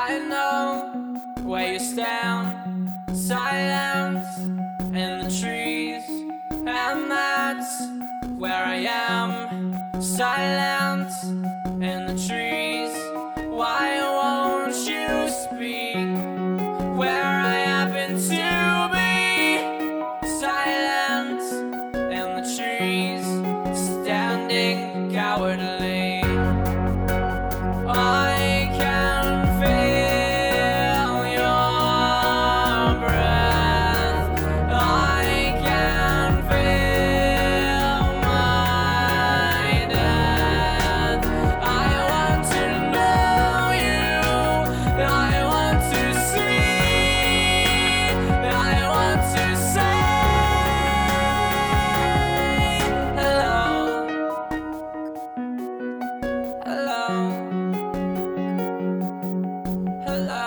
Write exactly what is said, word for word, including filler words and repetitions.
I know where you stand, silent in the trees, and that's where I am, silent in the trees. Why won't you speak where I happen to be? Silent in the trees, standing cowardly. I can feel your breath. I can feel my death. I want to know you. I want to see. I want to say hello. Hello. Hello.